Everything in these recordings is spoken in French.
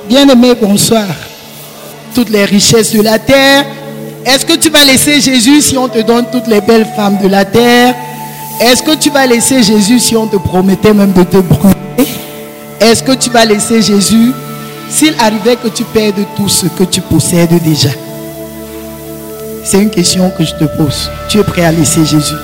Bien-aimé, bonsoir. Toutes les richesses de la terre. Est-ce que tu vas laisser Jésus si on te donne toutes les belles femmes de la terre? Est-ce que tu vas laisser Jésus si on te promettait même de te brûler? Est-ce que tu vas laisser Jésus s'il arrivait que tu perdes tout ce que tu possèdes déjà? C'est une question que je te pose. Tu es prêt à laisser Jésus?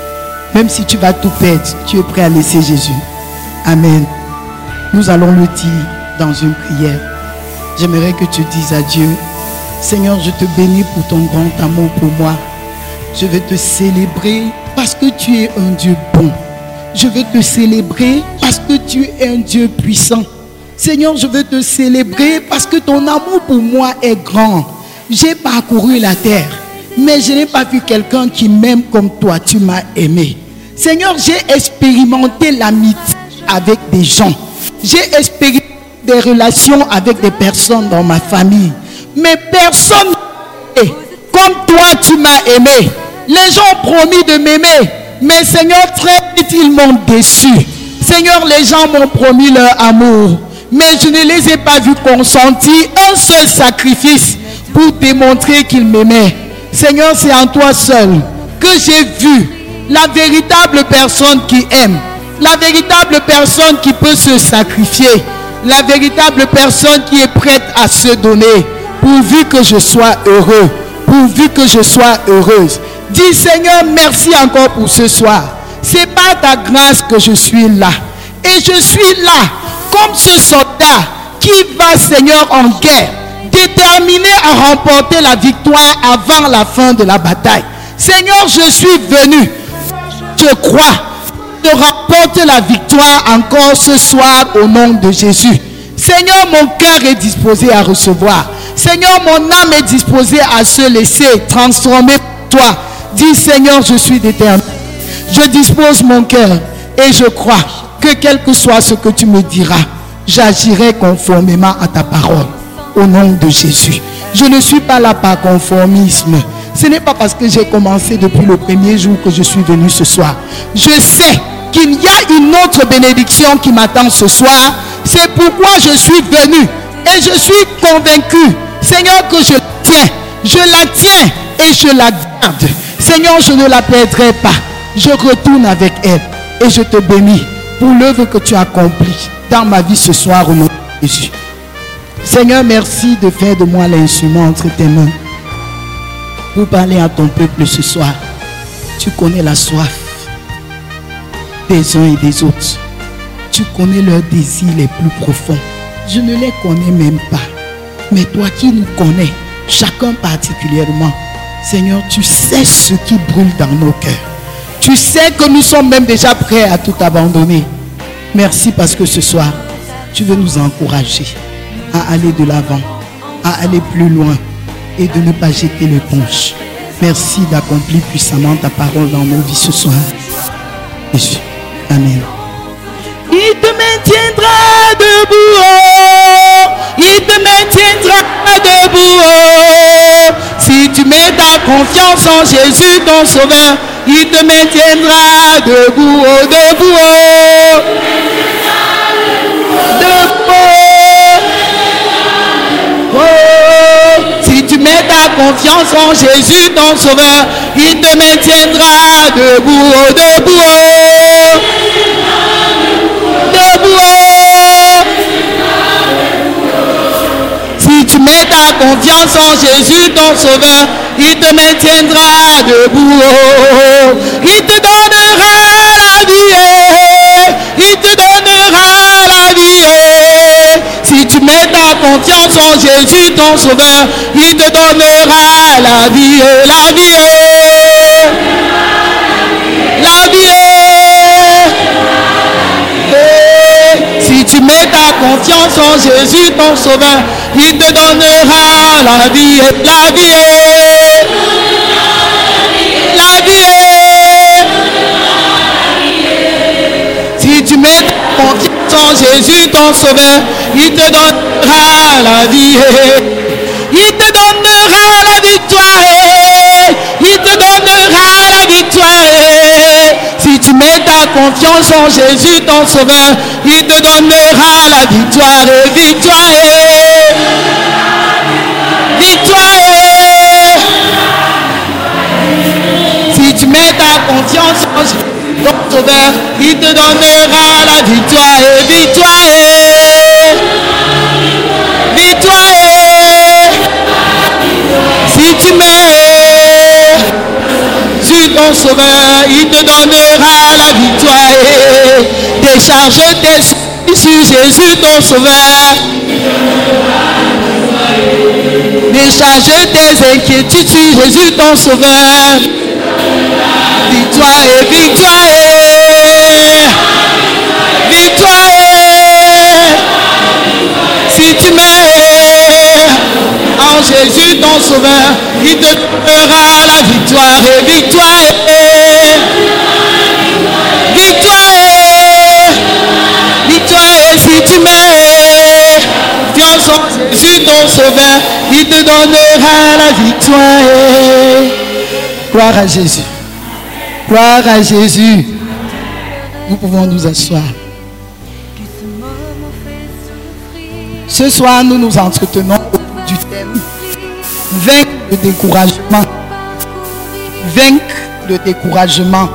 Même si tu vas tout perdre, tu es prêt à laisser Jésus? Amen. Nous allons le dire dans une prière. J'aimerais que tu dises à Dieu: Seigneur, je te bénis pour ton grand amour pour moi. Je vais te célébrer parce que tu es un Dieu bon. Je veux te célébrer parce que tu es un Dieu puissant. Seigneur, je veux te célébrer parce que ton amour pour moi est grand. J'ai parcouru la terre, mais je n'ai pas vu quelqu'un qui m'aime comme toi. Tu m'as aimé. Seigneur, j'ai expérimenté l'amitié avec des gens. J'ai expérimenté des relations avec des personnes dans ma famille. Mais personne n'a aimé comme toi tu m'as aimé. Les gens ont promis de m'aimer, mais Seigneur, très vite ils m'ont déçu. Seigneur, les gens m'ont promis leur amour, mais je ne les ai pas vus consentir un seul sacrifice pour démontrer qu'ils m'aimaient. Seigneur, c'est en toi seul que j'ai vu la véritable personne qui aime, la véritable personne qui peut se sacrifier, la véritable personne qui est prête à se donner, pourvu que je sois heureux, pourvu que je sois heureuse. Dis Seigneur, merci encore pour ce soir. C'est par ta grâce que je suis là. Et je suis là comme ce soldat qui va, Seigneur, en guerre, déterminé à remporter la victoire avant la fin de la bataille. Seigneur, je suis venu, je crois, de remporter la victoire encore ce soir au nom de Jésus. Seigneur, mon cœur est disposé à recevoir. Seigneur, mon âme est disposée à se laisser transformer par toi. Dis Seigneur, je suis déterminé. Je dispose mon cœur et je crois que quel que soit ce que tu me diras, j'agirai conformément à ta parole. Au nom de Jésus. Je ne suis pas là par conformisme. Ce n'est pas parce que j'ai commencé depuis le premier jour que je suis venu ce soir. Je sais qu'il y a une autre bénédiction qui m'attend ce soir. C'est pourquoi je suis venu. Et je suis convaincu, Seigneur, que je la tiens. Je la tiens et je la garde. Seigneur, je ne la perdrai pas. Je retourne avec elle. Et je te bénis pour l'œuvre que tu as accomplie dans ma vie ce soir au nom de Jésus. Seigneur, merci de faire de moi l'instrument entre tes mains pour parler à ton peuple ce soir. Tu connais la soif des uns et des autres. Tu connais leurs désirs les plus profonds. Je ne les connais même pas. Mais toi qui nous connais, chacun particulièrement, Seigneur, tu sais ce qui brûle dans nos cœurs. Tu sais que nous sommes même déjà prêts à tout abandonner. Merci parce que ce soir, tu veux nous encourager à aller de l'avant, à aller plus loin et de ne pas jeter l'éponge. Merci d'accomplir puissamment ta parole dans nos vies ce soir. Jésus. Amen. Il te maintiendra debout, oh. Il te maintiendra debout, oh. Si tu mets ta confiance en Jésus ton sauveur, il te maintiendra debout, oh, debout, oh. Debout, oh. Si tu mets ta confiance en Jésus ton sauveur, il te maintiendra debout, oh, debout, oh. Debout, oh. Si tu mets ta confiance en Jésus ton sauveur, il te maintiendra debout, oh. Il te donnera la vie, oh. Il te donnera la vie, oh. Si tu mets ta confiance en Jésus ton sauveur, il te donnera la vie, oh. La vie, oh. La vie, oh. Si tu mets ta confiance en Jésus ton sauveur, il te donnera la vie, la vie, la vie. Si tu mets ta confiance en Jésus ton sauveur, il te donnera la vie. Il te donnera la victoire. Il te donnera la victoire. Si tu mets ta confiance en Jésus ton sauveur, il te donnera la victoire, victoire. il te donnera la victoire et victoire et victoire et si tu mets sur ton sauveur, il te donnera la victoire et décharge tes soucis sur Jésus ton sauveur. Décharge tes inquiétudes sur Jésus ton sauveur. Victoire et victoire et victoire et si tu mets en Jésus ton sauveur, il te donnera la victoire et victoire et victoire et victoire et si tu mets confiance en Jésus ton sauveur, il te donnera la victoire et gloire à Jésus. Gloire à Jésus. Nous pouvons nous asseoir. Ce soir, nous nous entretenons autour du thème vaincre le découragement. Vaincre le découragement.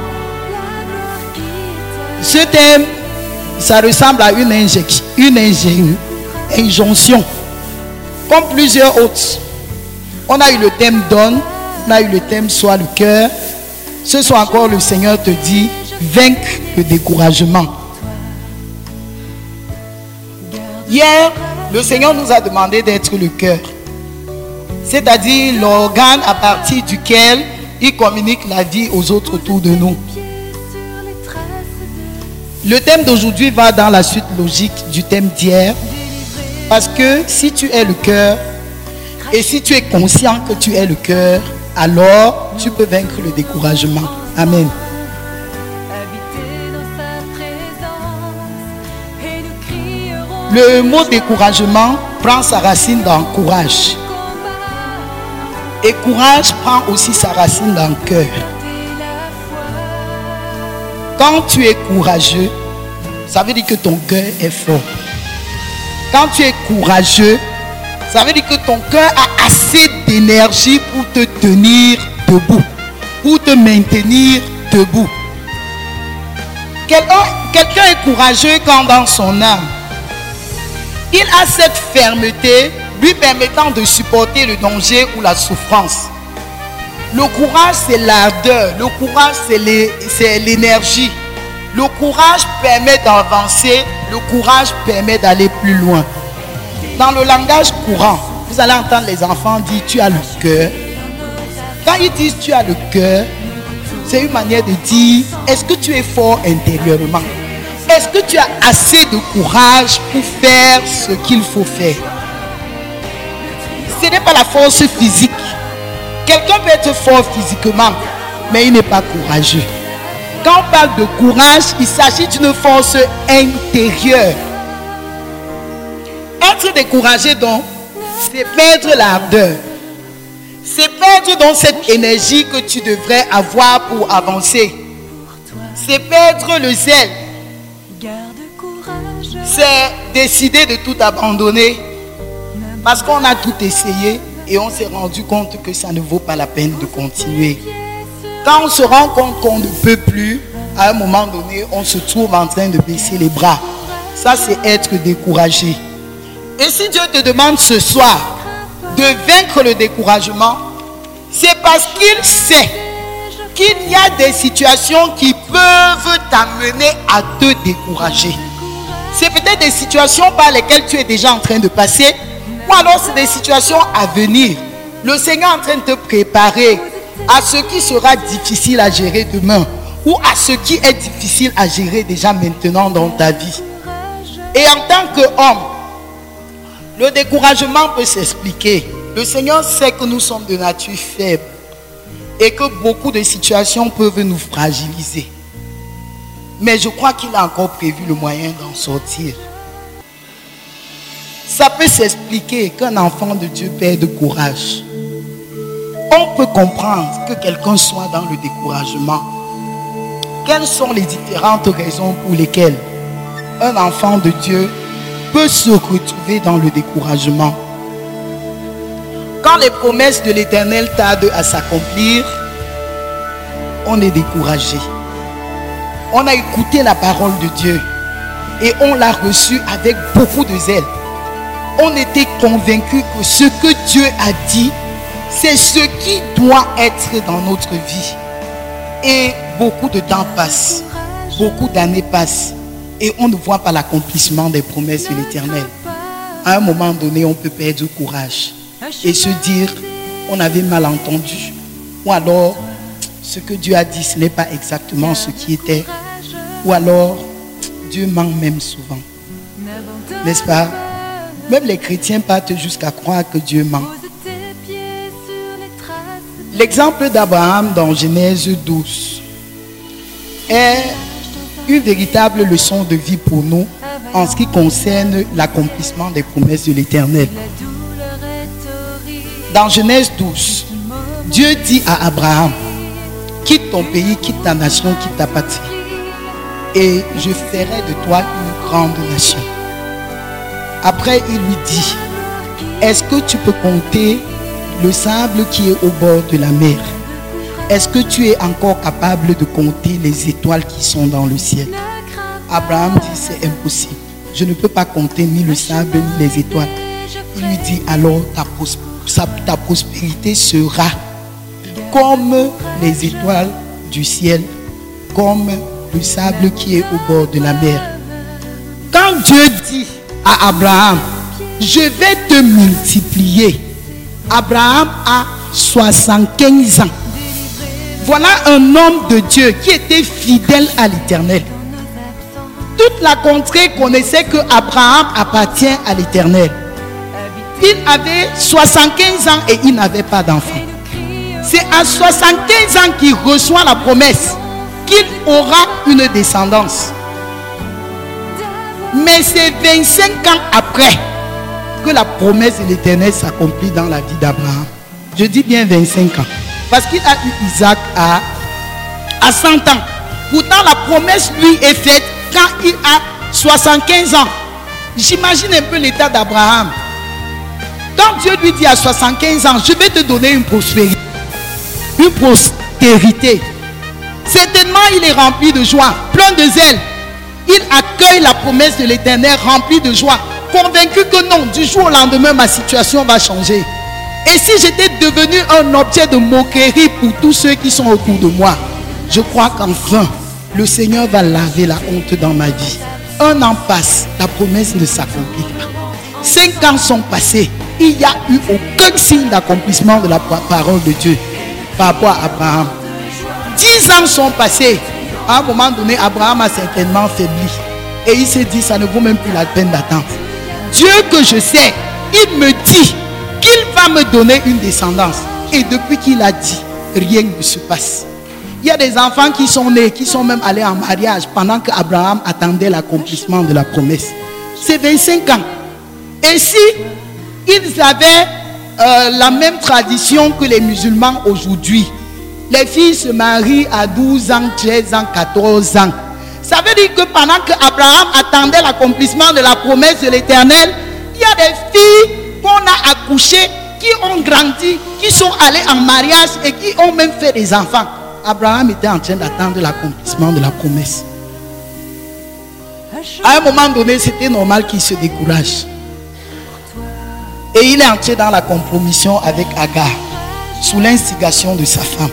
Ce thème, ça ressemble à une injonction. Comme plusieurs autres. On a eu le thème donne, on a eu le thème sois le cœur. Ce soir encore, le Seigneur te dit vaincre le découragement. Hier, le Seigneur nous a demandé d'être le cœur, c'est-à-dire l'organe à partir duquel il communique la vie aux autres autour de nous. Le thème d'aujourd'hui va dans la suite logique du thème d'hier, parce que si tu es le cœur et si tu es conscient que tu es le cœur, alors tu peux vaincre le découragement. Amen. Le mot découragement prend sa racine dans courage. Et courage prend aussi sa racine dans cœur. Quand tu es courageux, ça veut dire que ton cœur est fort. Quand tu es courageux, ça veut dire que ton cœur a assez d'énergie pour te tenir debout, pour te maintenir debout. Quelqu'un est courageux quand dans son âme, il a cette fermeté lui permettant de supporter le danger ou la souffrance. Le courage, c'est l'ardeur. Le courage, c'est l'énergie. Le courage permet d'avancer. Le courage permet d'aller plus loin. Dans le langage courant, vous allez entendre les enfants dire tu as le cœur. Quand ils disent tu as le cœur, c'est une manière de dire est-ce que tu es fort intérieurement? Est-ce que tu as assez de courage pour faire ce qu'il faut faire? Ce n'est pas la force physique. Quelqu'un peut être fort physiquement, mais il n'est pas courageux. Quand on parle de courage, il s'agit d'une force intérieure. Être découragé donc, c'est perdre l'ardeur. C'est perdre donc cette énergie que tu devrais avoir pour avancer. C'est perdre le zèle. C'est décider de tout abandonner. Parce qu'on a tout essayé et on s'est rendu compte que ça ne vaut pas la peine de continuer. Quand on se rend compte qu'on ne peut plus, à un moment donné, on se trouve en train de baisser les bras. Ça, c'est être découragé. Et si Dieu te demande ce soir de vaincre le découragement, c'est parce qu'il sait qu'il y a des situations qui peuvent t'amener à te décourager. C'est peut-être des situations par lesquelles tu es déjà en train de passer, ou alors c'est des situations à venir. Le Seigneur est en train de te préparer à ce qui sera difficile à gérer demain, ou à ce qui est difficile à gérer déjà maintenant dans ta vie. Et en tant qu'homme, le découragement peut s'expliquer. Le Seigneur sait que nous sommes de nature faible et que beaucoup de situations peuvent nous fragiliser. Mais je crois qu'il a encore prévu le moyen d'en sortir. Ça peut s'expliquer qu'un enfant de Dieu perde courage. On peut comprendre que quelqu'un soit dans le découragement. Quelles sont les différentes raisons pour lesquelles un enfant de Dieu peut se retrouver dans le découragement? Quand les promesses de l'Éternel tardent à s'accomplir, on est découragé. On a écouté la parole de Dieu et on l'a reçue avec beaucoup de zèle. On était convaincus que ce que Dieu a dit, c'est ce qui doit être dans notre vie. Et beaucoup de temps passe, beaucoup d'années passent et on ne voit pas l'accomplissement des promesses de l'Éternel. À un moment donné, on peut perdre courage et se dire, on avait mal entendu. Ou alors, ce que Dieu a dit, ce n'est pas exactement ce qui était. Ou alors, Dieu ment même souvent. N'est-ce pas? Même les chrétiens partent jusqu'à croire que Dieu ment. L'exemple d'Abraham dans Genèse 12 est une véritable leçon de vie pour nous en ce qui concerne l'accomplissement des promesses de l'Éternel. Dans Genèse 12, Dieu dit à Abraham, quitte ton pays, quitte ta nation, quitte ta patrie, et je ferai de toi une grande nation. Après, il lui dit, est-ce que tu peux compter le sable qui est au bord de la mer? Est-ce que tu es encore capable de compter les étoiles qui sont dans le ciel? Abraham dit, c'est impossible. Je ne peux pas compter ni le sable ni les étoiles. Il lui dit, alors ta prospérité sera comme les étoiles du ciel, comme le sable qui est au bord de la mer. Quand Dieu dit à Abraham, je vais te multiplier, Abraham a 75 ans. Voilà un homme de Dieu qui était fidèle à l'Éternel. Toute la contrée connaissait que Abraham appartient à l'Éternel. Il avait 75 ans et il n'avait pas d'enfant. C'est à 75 ans qu'il reçoit la promesse qu'il aura une descendance. Mais c'est 25 ans après que la promesse de l'Éternel s'accomplit dans la vie d'Abraham. Je dis bien 25 ans. Parce qu'il a eu Isaac à 100 ans. Pourtant, la promesse lui est faite quand il a 75 ans. J'imagine un peu l'état d'Abraham. Quand Dieu lui dit à 75 ans, je vais te donner une prospérité. Une postérité. Certainement, il est rempli de joie, plein de zèle. Il accueille la promesse de l'Éternel rempli de joie, convaincu que non, du jour au lendemain, ma situation va changer. Et si j'étais devenu un objet de moquerie pour tous ceux qui sont autour de moi, je crois qu'enfin, le Seigneur va laver la honte dans ma vie. Un an passe, la promesse ne s'accomplit pas. 5 ans sont passés, il n'y a eu aucun signe d'accomplissement de la parole de Dieu par rapport à Abraham. 10 ans sont passés. À un moment donné, Abraham a certainement faibli. Et il s'est dit, ça ne vaut même plus la peine d'attendre. Dieu que je sais, il me dit qu'il va me donner une descendance. Et depuis qu'il a dit, rien ne se passe. Il y a des enfants qui sont nés, qui sont même allés en mariage pendant qu'Abraham attendait l'accomplissement de la promesse. C'est 25 ans. Et si ils avaient la même tradition que les musulmans aujourd'hui, les filles se marient à 12 ans, 13 ans, 14 ans. Ça veut dire que pendant qu'Abraham attendait l'accomplissement de la promesse de l'Éternel, il y a des filles qu'on a accouchées, qui ont grandi, qui sont allées en mariage et qui ont même fait des enfants. Abraham était en train d'attendre l'accomplissement de la promesse. À un moment donné, c'était normal qu'il se décourage. Et il est entré dans la compromission avec Agar, sous l'instigation de sa femme.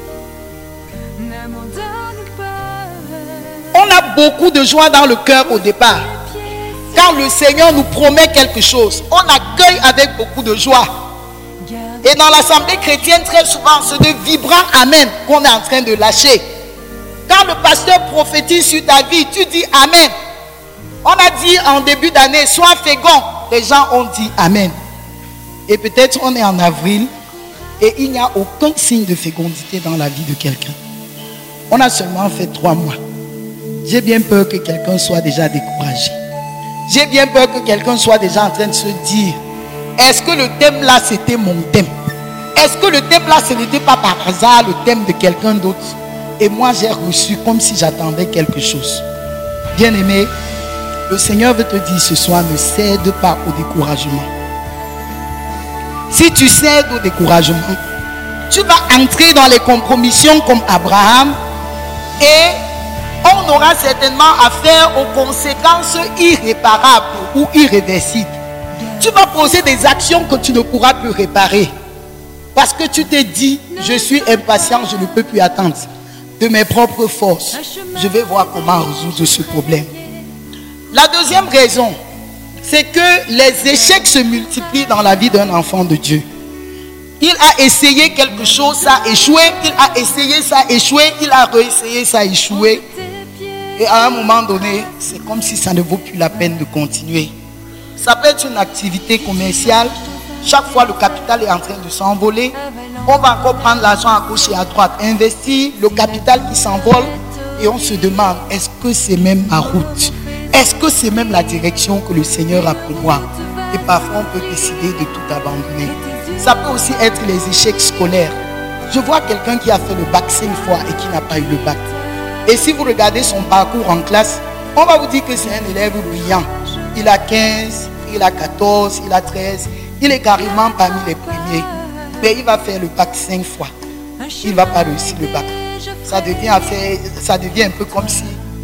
On a beaucoup de joie dans le cœur au départ. Quand le Seigneur nous promet quelque chose, on accueille avec beaucoup de joie. Et dans l'assemblée chrétienne, très souvent, c'est de vibrants amen qu'on est en train de lâcher. Quand le pasteur prophétise sur ta vie, tu dis amen. On a dit en début d'année, sois fécond. Les gens ont dit amen. Et peut-être on est en avril et il n'y a aucun signe de fécondité dans la vie de quelqu'un. On a seulement fait 3 mois. J'ai bien peur que quelqu'un soit déjà découragé. J'ai bien peur que quelqu'un soit déjà en train de se dire, est-ce que le thème là c'était mon thème? Est-ce que le thème là ce n'était pas par hasard le thème de quelqu'un d'autre? Et moi j'ai reçu comme si j'attendais quelque chose. Bien-aimé, le Seigneur veut te dire ce soir, ne cède pas au découragement. Si tu cèdes au découragement, tu vas entrer dans les compromissions comme Abraham et on aura certainement affaire aux conséquences irréparables ou irréversibles. Tu vas poser des actions que tu ne pourras plus réparer. Parce que tu t'es dit, je suis impatient, je ne peux plus attendre. De mes propres forces, je vais voir comment résoudre ce problème. La deuxième raison, c'est que les échecs se multiplient dans la vie d'un enfant de Dieu. Il a essayé quelque chose, ça a échoué. Il a essayé, ça a échoué. Il a réessayé, ça a échoué. Et à un moment donné, c'est comme si ça ne vaut plus la peine de continuer. Ça peut être une activité commerciale. Chaque fois, le capital est en train de s'envoler. On va encore prendre l'argent à gauche et à droite, investir, le capital qui s'envole. Et on se demande, est-ce que c'est même ma route? Est-ce que c'est même la direction que le Seigneur a pour moi? Et parfois, on peut décider de tout abandonner. Ça peut aussi être les échecs scolaires. Je vois quelqu'un qui a fait le bac 5 fois et qui n'a pas eu le bac. Et si vous regardez son parcours en classe, on va vous dire que c'est un élève brillant. Il a 15, il a 14, il a 13. Il est carrément parmi les premiers. Mais il va faire le bac 5 fois. Il ne va pas réussir le bac. Ça devient un peu comme si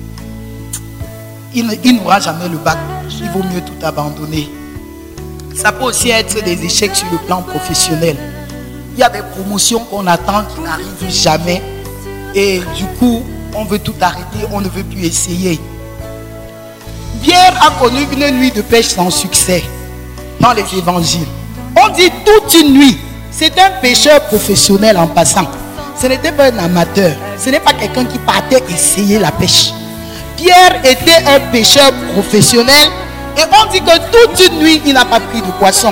il n'aura jamais le bac. Il vaut mieux tout abandonner. Ça peut aussi être des échecs sur le plan professionnel. Il y a des promotions qu'on attend qui n'arrivent jamais. Et du coup, on veut tout arrêter, on ne veut plus essayer. Pierre a connu une nuit de pêche sans succès dans les évangiles. On dit toute une nuit. C'est un pêcheur professionnel en passant. Ce n'était pas un amateur. Ce n'est pas quelqu'un qui partait essayer la pêche. Pierre était un pêcheur professionnel. Et on dit que toute une nuit, il n'a pas pris de poisson.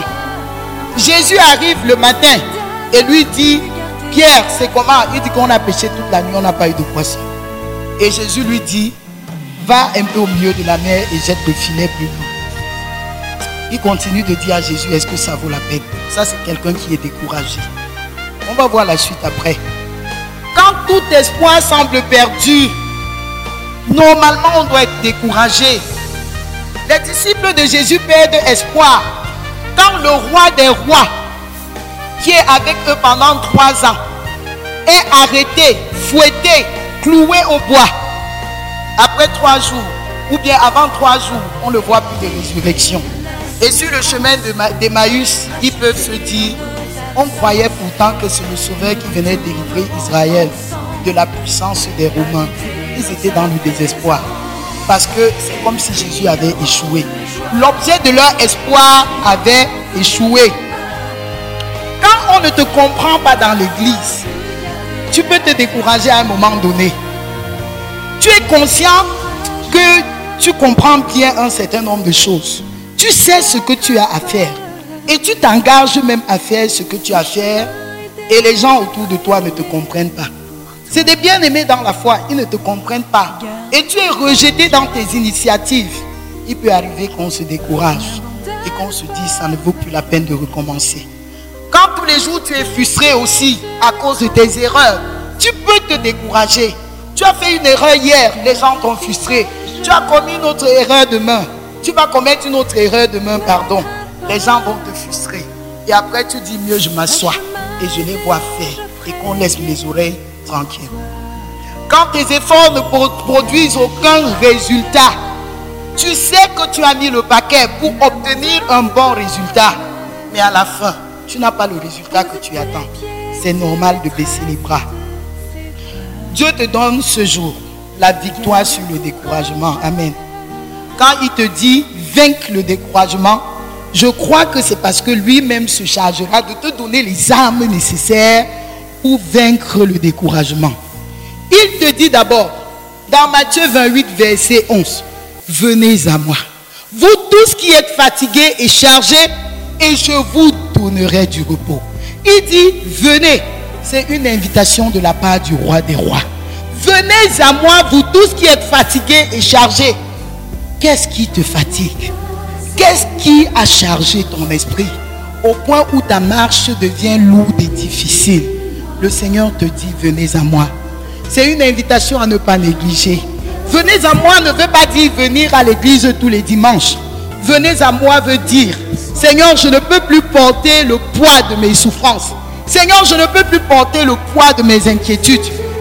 Jésus arrive le matin et lui dit, Pierre, c'est comment? Il dit qu'on a pêché toute la nuit, on n'a pas eu de poisson. Et Jésus lui dit, va un peu au milieu de la mer et jette le filet plus loin. Il continue de dire à Jésus, est-ce que ça vaut la peine? Ça, c'est quelqu'un qui est découragé. On va voir la suite après. Quand tout espoir semble perdu, normalement, on doit être découragé. Les disciples de Jésus perdent espoir quand le roi des rois, qui est avec eux pendant 3 ans, est arrêté, fouetté, cloué au bois. Après 3 jours, ou bien avant 3 jours, on ne voit plus de résurrection. Et sur le chemin d'Emmaüs, ils peuvent se dire, on croyait pourtant que c'est le Sauveur qui venait délivrer Israël de la puissance des Romains. Ils étaient dans le désespoir. Parce que c'est comme si Jésus avait échoué. L'objet de leur espoir avait échoué. Quand on ne te comprend pas dans l'église, tu peux te décourager à un moment donné. Tu es conscient que tu comprends bien un certain nombre de choses. Tu sais ce que tu as à faire. Et tu t'engages même à faire ce que tu as à faire. Et les gens autour de toi ne te comprennent pas. C'est des bien-aimés dans la foi, ils ne te comprennent pas. Et tu es rejeté dans tes initiatives. Il peut arriver qu'on se décourage et qu'on se dise ça ne vaut plus la peine de recommencer. Quand tous les jours tu es frustré aussi à cause de tes erreurs, tu peux te décourager. Tu as fait une erreur hier, les gens t'ont frustré. Tu as commis une autre erreur demain. Tu vas commettre une autre erreur demain, pardon. Les gens vont te frustrer. Et après tu dis mieux je m'assois et je les vois faire et qu'on laisse mes oreilles tranquille. Quand tes efforts ne produisent aucun résultat, tu sais que tu as mis le paquet pour obtenir un bon résultat, mais à la fin, tu n'as pas le résultat que tu attends. C'est normal de baisser les bras. Dieu te donne ce jour la victoire sur le découragement. Amen. Quand il te dit vaincre le découragement, je crois que c'est parce que lui-même se chargera de te donner les armes nécessaires pour vaincre le découragement. Il te dit d'abord, dans Matthieu 28, verset 11, venez à moi, vous tous qui êtes fatigués et chargés, et je vous donnerai du repos. Il dit, venez, c'est une invitation de la part du roi des rois. Venez à moi, vous tous qui êtes fatigués et chargés. Qu'est-ce qui te fatigue? Qu'est-ce qui a chargé ton esprit au point où ta marche devient lourde et difficile? Le Seigneur te dit, venez à moi. C'est une invitation à ne pas négliger. Venez à moi ne veut pas dire venir à l'église tous les dimanches. Venez à moi veut dire, Seigneur, je ne peux plus porter le poids de mes souffrances. Seigneur, je ne peux plus porter le poids de mes inquiétudes.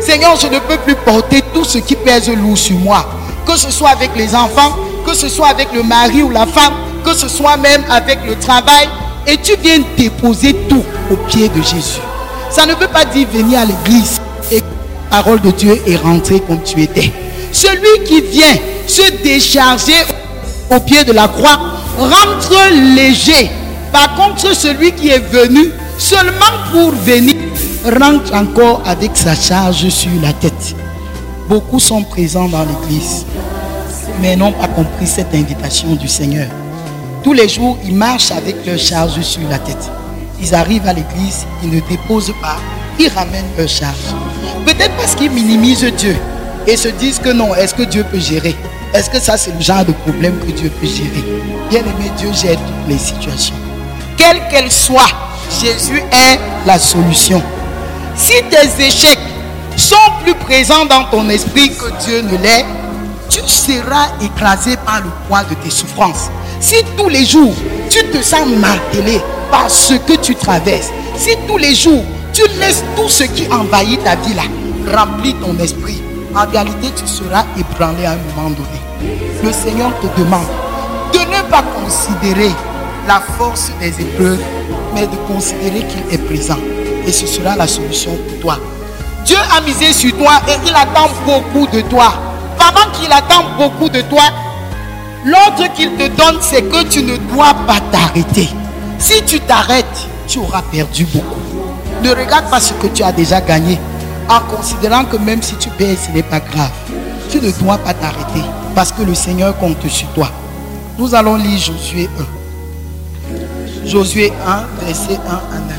Seigneur, je ne peux plus porter tout ce qui pèse lourd sur moi. Que ce soit avec les enfants, que ce soit avec le mari ou la femme, que ce soit même avec le travail. Et tu viens déposer tout au pied de Jésus. Ça ne veut pas dire venir à l'église et la parole de Dieu est rentrée comme tu étais. Celui qui vient se décharger au pied de la croix rentre léger. Par contre, celui qui est venu seulement pour venir rentre encore avec sa charge sur la tête. Beaucoup sont présents dans l'église, mais n'ont pas compris cette invitation du Seigneur. Tous les jours, ils marchent avec leur charge sur la tête. Ils arrivent à l'église, ils ne déposent pas, ils ramènent leur charge. Peut-être parce qu'ils minimisent Dieu et se disent que non, est-ce que Dieu peut gérer? Est-ce que ça c'est le genre de problème que Dieu peut gérer? Bien aimé, Dieu gère toutes les situations. Quelle qu'elle soit, Jésus est la solution. Si tes échecs sont plus présents dans ton esprit que Dieu ne l'est, tu seras écrasé par le poids de tes souffrances. Si tous les jours, tu te sens martelé par ce que tu traverses, si tous les jours, tu laisses tout ce qui envahit ta vie là, remplir ton esprit, en réalité, tu seras ébranlé à un moment donné. Le Seigneur te demande de ne pas considérer la force des épreuves, mais de considérer qu'il est présent. Et ce sera la solution pour toi. Dieu a misé sur toi et il attend beaucoup de toi. Pendant qu'il attend beaucoup de toi, l'ordre qu'il te donne, c'est que tu ne dois pas t'arrêter. Si tu t'arrêtes, tu auras perdu beaucoup. Ne regarde pas ce que tu as déjà gagné, en considérant que même si tu perds, ce n'est pas grave. Tu ne dois pas t'arrêter, parce que le Seigneur compte sur toi. Nous allons lire Josué 1. Josué 1, versets 1 à 9.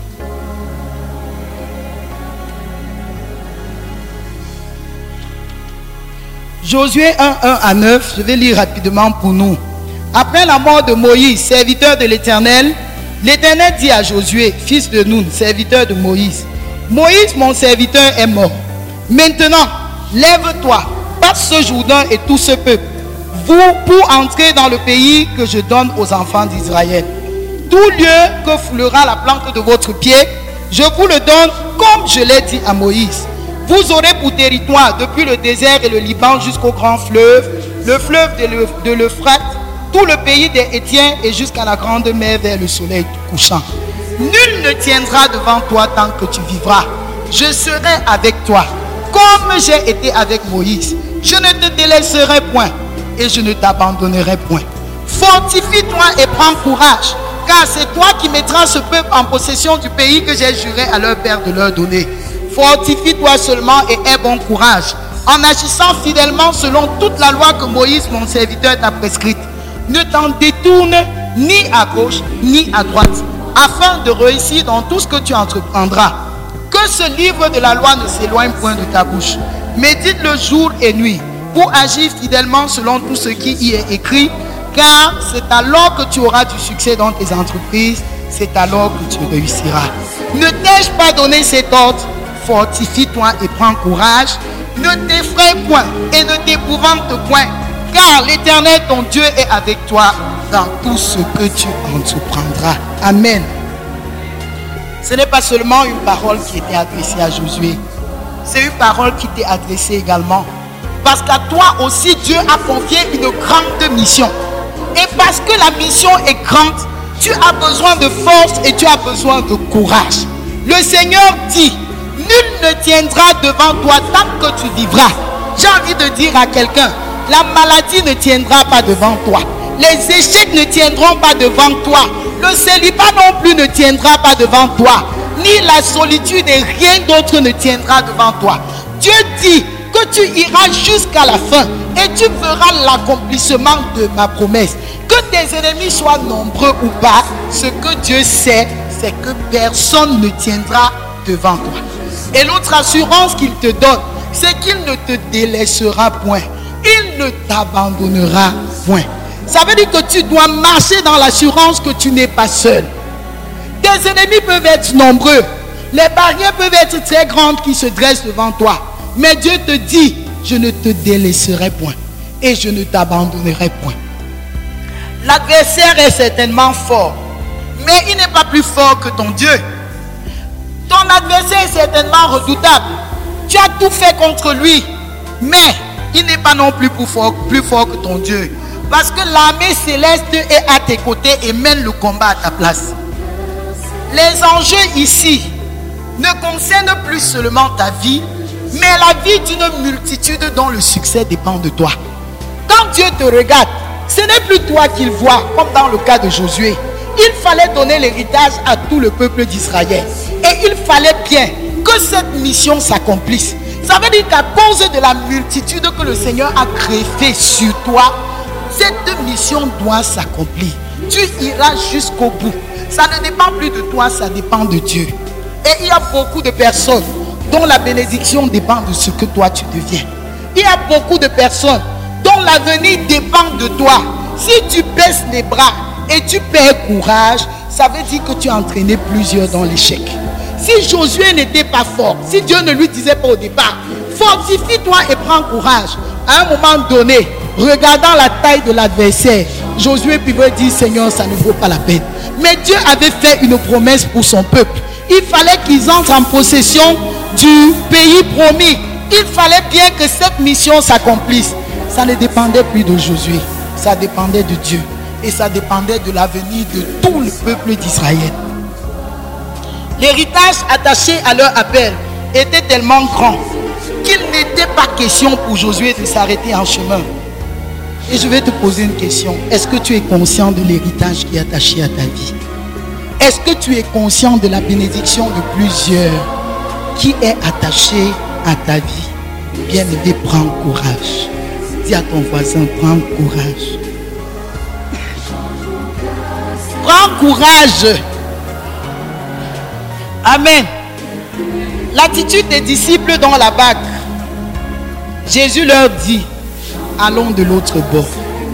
Josué 1, 1 à 9, je vais lire rapidement pour nous. Après la mort de Moïse, serviteur de l'Éternel, l'Éternel dit à Josué, fils de Nun, serviteur de Moïse, Moïse, mon serviteur, est mort. Maintenant, lève-toi, passe ce Jourdain et tout ce peuple, vous, pour entrer dans le pays que je donne aux enfants d'Israël. Tout lieu que foulera la plante de votre pied, je vous le donne comme je l'ai dit à Moïse. Vous aurez pour territoire depuis le désert et le Liban jusqu'au grand fleuve, le fleuve de l'Euphrate, tout le pays des Hétiens et jusqu'à la grande mer vers le soleil couchant. Nul ne tiendra devant toi tant que tu vivras. Je serai avec toi, comme j'ai été avec Moïse. Je ne te délaisserai point et je ne t'abandonnerai point. Fortifie-toi et prends courage, car c'est toi qui mettras ce peuple en possession du pays que j'ai juré à leur père de leur donner. Fortifie-toi seulement et aie bon courage, en agissant fidèlement selon toute la loi que Moïse, mon serviteur, t'a prescrite. Ne t'en détourne ni à gauche ni à droite, afin de réussir dans tout ce que tu entreprendras. Que ce livre de la loi ne s'éloigne point de ta bouche. Médite-le jour et nuit, pour agir fidèlement selon tout ce qui y est écrit, car c'est alors que tu auras du succès dans tes entreprises, c'est alors que tu réussiras. Ne t'ai-je pas donné cet ordre? Fortifie-toi et prends courage. Ne t'effraie point et ne t'épouvante point, car l'Éternel ton Dieu est avec toi dans tout ce que tu entreprendras. Amen. Ce n'est pas seulement une parole qui était adressée à Josué, c'est une parole qui t'est adressée également. Parce qu'à toi aussi, Dieu a confié une grande mission. Et parce que la mission est grande, tu as besoin de force et tu as besoin de courage. Le Seigneur dit, nul ne tiendra devant toi tant que tu vivras. J'ai envie de dire à quelqu'un, la maladie ne tiendra pas devant toi. Les échecs ne tiendront pas devant toi. Le célibat non plus ne tiendra pas devant toi. Ni la solitude et rien d'autre ne tiendra devant toi. Dieu dit que tu iras jusqu'à la fin et tu verras l'accomplissement de ma promesse. Que tes ennemis soient nombreux ou pas, ce que Dieu sait, c'est que personne ne tiendra devant toi. Et l'autre assurance qu'il te donne, c'est qu'il ne te délaissera point. Il ne t'abandonnera point. Ça veut dire que tu dois marcher dans l'assurance que tu n'es pas seul. Tes ennemis peuvent être nombreux. Les barrières peuvent être très grandes qui se dressent devant toi. Mais Dieu te dit, je ne te délaisserai point et je ne t'abandonnerai point. L'adversaire est certainement fort, mais il n'est pas plus fort que ton Dieu. Ton adversaire est certainement redoutable. Tu Tu as tout fait contre lui. Mais il n'est pas non plus plus fort que ton Dieu. Parce que l'armée céleste est à tes côtés et mène le combat à ta place. Les enjeux ici ne concernent plus seulement ta vie, mais la vie d'une multitude dont le succès dépend de toi. Quand Dieu te regarde, ce n'est plus toi qu'il voit, comme dans le cas de Josué. Il fallait donner l'héritage à tout le peuple d'Israël. Et il fallait bien que cette mission s'accomplisse. Ça veut dire qu'à cause de la multitude que le Seigneur a greffée sur toi, cette mission doit s'accomplir. Tu iras jusqu'au bout. Ça ne dépend plus de toi, ça dépend de Dieu. Et il y a beaucoup de personnes dont la bénédiction dépend de ce que toi tu deviens. Il y a beaucoup de personnes dont l'avenir dépend de toi. Si tu baisses les bras et tu perds courage, ça veut dire que tu as entraîné plusieurs dans l'échec. Si Josué n'était pas fort, si Dieu ne lui disait pas au départ, fortifie-toi et prends courage. À un moment donné, regardant la taille de l'adversaire, Josué pouvait dire, Seigneur, ça ne vaut pas la peine. Mais Dieu avait fait une promesse pour son peuple. Il fallait qu'ils entrent en possession du pays promis. Il fallait bien que cette mission s'accomplisse. Ça ne dépendait plus de Josué, ça dépendait de Dieu. Et ça dépendait de l'avenir de tout le peuple d'Israël. L'héritage attaché à leur appel était tellement grand qu'il n'était pas question pour Josué de s'arrêter en chemin. Et je vais te poser une question. Est-ce que tu es conscient de l'héritage qui est attaché à ta vie? Est-ce que tu es conscient de la bénédiction de plusieurs qui est attachée à ta vie? Bien-aimé, prends courage. Dis à ton voisin, prends courage. Prends courage. Amen. L'attitude des disciples dans la barque. Jésus leur dit, allons de l'autre bord.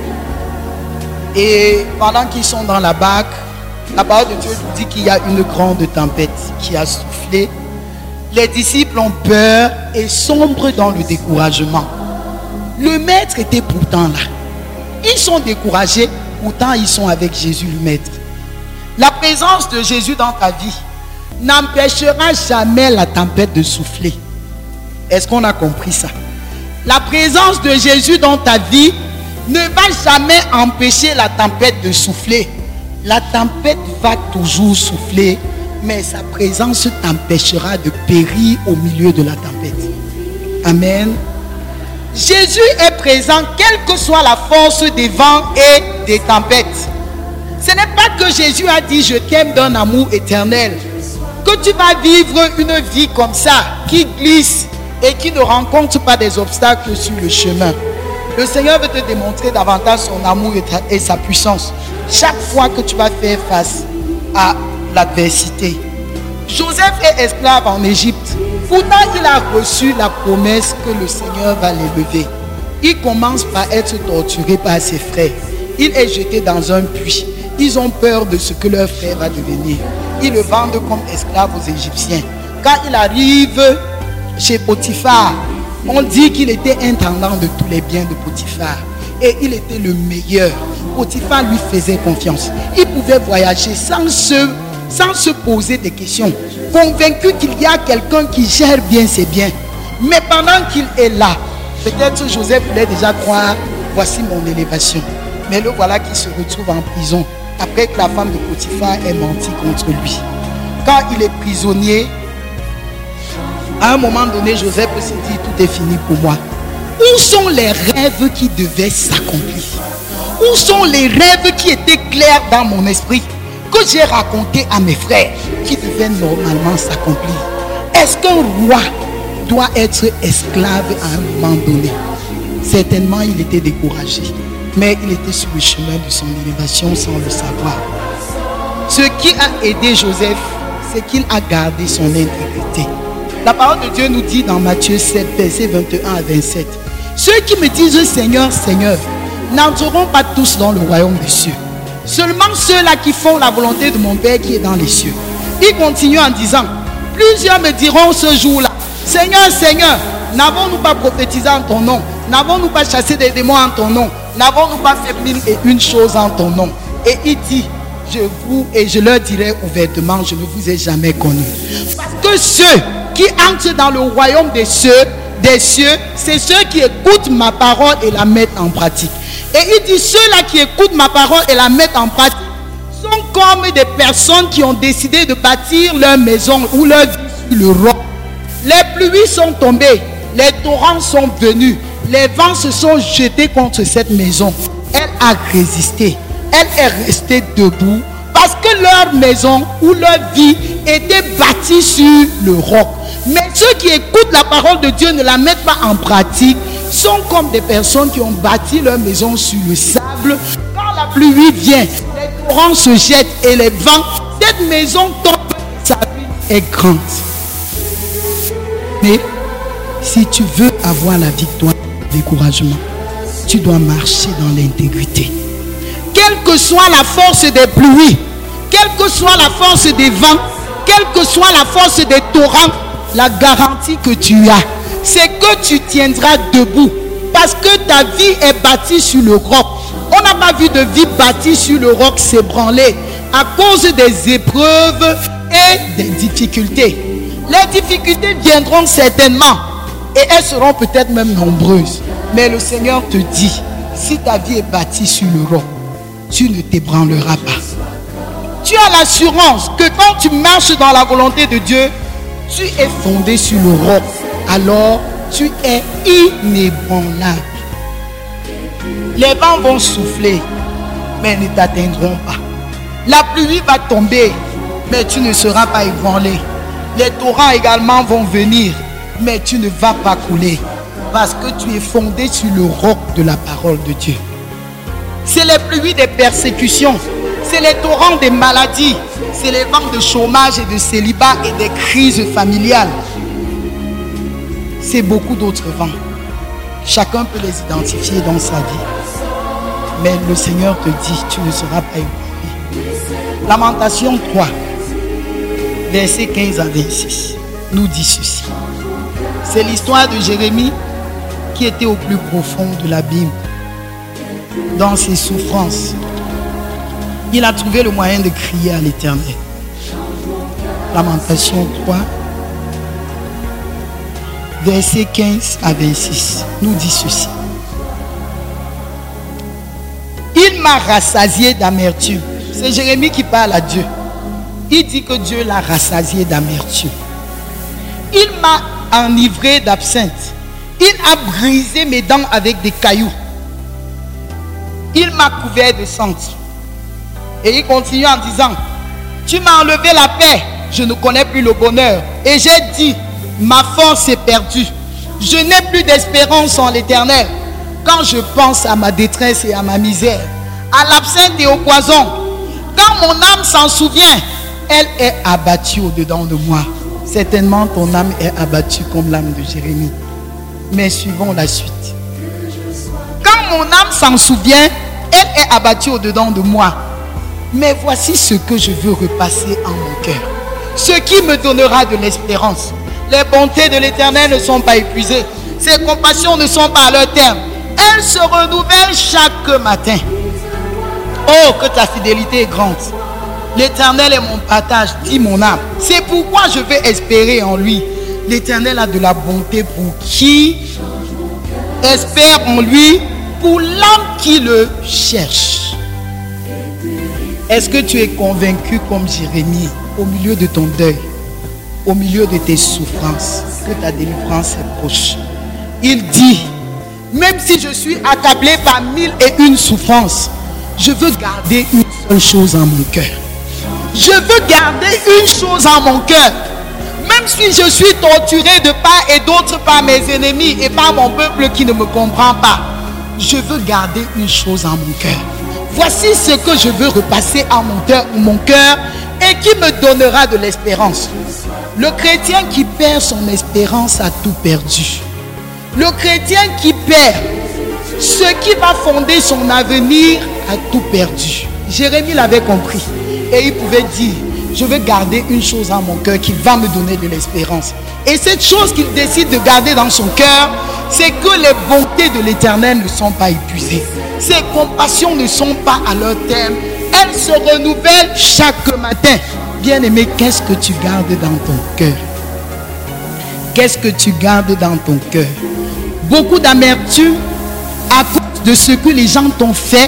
Et pendant qu'ils sont dans la barque, la parole de Dieu nous dit qu'il y a une grande tempête qui a soufflé. Les disciples ont peur et sombrent dans le découragement. Le maître était pourtant là. Ils sont découragés, pourtant ils sont avec Jésus le maître. La présence de Jésus dans ta vie n'empêchera jamais la tempête de souffler. Est-ce qu'on a compris ça? La présence de Jésus dans ta vie ne va jamais empêcher la tempête de souffler. La tempête va toujours souffler, mais sa présence t'empêchera de périr au milieu de la tempête. Amen. Jésus est présent quelle que soit la force des vents et des tempêtes. Ce n'est pas que Jésus a dit je t'aime d'un amour éternel, que tu vas vivre une vie comme ça, qui glisse et qui ne rencontre pas des obstacles sur le chemin. Le Seigneur veut te démontrer davantage son amour et sa puissance chaque fois que tu vas faire face à l'adversité. Joseph est esclave en Égypte. Pourtant, il a reçu la promesse que le Seigneur va l'élever. Il commence par être torturé par ses frères. Il est jeté dans un puits. Ils ont peur de ce que leur frère va devenir. Ils le vendent comme esclave aux Égyptiens. Quand il arrive chez Potiphar, on dit qu'il était intendant de tous les biens de Potiphar. Et il était le meilleur. Potiphar lui faisait confiance. Il pouvait voyager sans se poser des questions, convaincu qu'il y a quelqu'un qui gère bien ses biens. Mais pendant qu'il est là, peut-être Joseph voulait déjà croire, voici mon élévation. Mais le voilà qui se retrouve en prison, après que la femme de Potiphar ait menti contre lui. Quand il est prisonnier, à un moment donné, Joseph se dit, tout est fini pour moi. Où sont les rêves qui devaient s'accomplir? Où sont les rêves qui étaient clairs dans mon esprit, que j'ai raconté à mes frères, qui devaient normalement s'accomplir? Est-ce qu'un roi doit être esclave à un moment donné? Certainement, il était découragé, mais il était sur le chemin de son élévation sans le savoir. Ce qui a aidé Joseph, c'est qu'il a gardé son intégrité. La parole de Dieu nous dit dans Matthieu 7, versets 21 à 27, ceux qui me disent Seigneur, Seigneur, n'entreront pas tous dans le royaume des cieux. Seulement ceux-là qui font la volonté de mon Père qui est dans les cieux. Il continue en disant, plusieurs me diront ce jour-là, Seigneur, Seigneur, n'avons-nous pas prophétisé en ton nom? N'avons-nous pas chassé des démons en ton nom? N'avons-nous pas fait mille et une choses en ton nom? Et il dit, je leur dirai ouvertement, je ne vous ai jamais connu. Parce que ceux qui entrent dans le royaume des cieux, c'est ceux qui écoutent ma parole et la mettent en pratique. Et il dit, ceux-là qui écoutent ma parole et la mettent en pratique sont comme des personnes qui ont décidé de bâtir leur maison ou leur vie sur le roc. Les pluies sont tombées, les torrents sont venus, les vents se sont jetés contre cette maison. Elle a résisté, elle est restée debout parce que leur maison ou leur vie était bâtie sur le roc. Mais ceux qui écoutent la parole de Dieu ne la mettent pas en pratique sont comme des personnes qui ont bâti leur maison sur le sable. Quand la pluie vient, les torrents se jettent et les vents, cette maison tombe, sa vie est grande. Mais si tu veux avoir la victoire, le découragement, tu dois marcher dans l'intégrité. Quelle que soit la force des pluies, quelle que soit la force des vents, quelle que soit la force des torrents, la garantie que tu as, c'est que tu tiendras debout. Parce que ta vie est bâtie sur le roc. On n'a pas vu de vie bâtie sur le roc s'ébranler à cause des épreuves et des difficultés. Les difficultés viendront certainement et elles seront peut-être même nombreuses. Mais le Seigneur te dit, si ta vie est bâtie sur le roc, tu ne t'ébranleras pas. Tu as l'assurance que quand tu marches dans la volonté de Dieu, tu es fondé sur le roc. Alors, tu es inébranlable. Les vents vont souffler, mais ne t'atteindront pas. La pluie va tomber, mais tu ne seras pas ébranlé. Les torrents également vont venir, mais tu ne vas pas couler. Parce que tu es fondé sur le roc de la parole de Dieu. C'est les pluies des persécutions. C'est les torrents des maladies. C'est les vents de chômage et de célibat et des crises familiales. C'est beaucoup d'autres vents. Chacun peut les identifier dans sa vie. Mais le Seigneur te dit, tu ne seras pas ébranlé. Lamentation 3, versets 15 à 26, nous dit ceci. C'est l'histoire de Jérémie qui était au plus profond de l'abîme. Dans ses souffrances, il a trouvé le moyen de crier à l'Éternel. Lamentation 3, versets 15 à 26, nous dit ceci. Il m'a rassasié d'amertume. C'est Jérémie qui parle à Dieu. Il dit que Dieu l'a rassasié d'amertume. Il m'a enivré d'absinthe. Il a brisé mes dents avec des cailloux. Il m'a couvert de cendres. Et il continue en disant, tu m'as enlevé la paix, je ne connais plus le bonheur. Et j'ai dit, ma force est perdue. Je n'ai plus d'espérance en l'Éternel. Quand je pense à ma détresse et à ma misère, à l'absinthe et au poison, quand mon âme s'en souvient, elle est abattue au-dedans de moi. Certainement ton âme est abattue comme l'âme de Jérémie. Mais suivons la suite. Quand mon âme s'en souvient, elle est abattue au-dedans de moi. Mais voici ce que je veux repasser en mon cœur. Ce qui me donnera de l'espérance. Les bontés de l'Éternel ne sont pas épuisées. Ses compassions ne sont pas à leur terme. Elles se renouvellent chaque matin. Oh, que ta fidélité est grande. L'Éternel est mon partage, dit mon âme. C'est pourquoi je vais espérer en lui. L'Éternel a de la bonté pour qui espère en lui, pour l'âme qui le cherche. Est-ce que tu es convaincu comme Jérémie, au milieu de ton deuil, au milieu de tes souffrances, que ta délivrance est proche? Il dit, même si je suis accablé par 1001 souffrances, je veux garder une seule chose en mon cœur. Je veux garder une chose en mon cœur. Même si je suis torturé de part et d'autre par mes ennemis et par mon peuple qui ne me comprend pas, je veux garder une chose en mon cœur. Voici ce que je veux repasser en mon cœur et qui me donnera de l'espérance. Le chrétien qui perd son espérance a tout perdu. Le chrétien qui perd ce qui va fonder son avenir a tout perdu. Jérémie l'avait compris et il pouvait dire, je veux garder une chose dans mon cœur qui va me donner de l'espérance. Et cette chose qu'il décide de garder dans son cœur, c'est que les bontés de l'Éternel ne sont pas épuisées. Ses compassions ne sont pas à leur terme. Elles se renouvellent chaque matin. Bien-aimé, qu'est-ce que tu gardes dans ton cœur? Qu'est-ce que tu gardes dans ton cœur? Beaucoup d'amertume à cause de ce que les gens t'ont fait.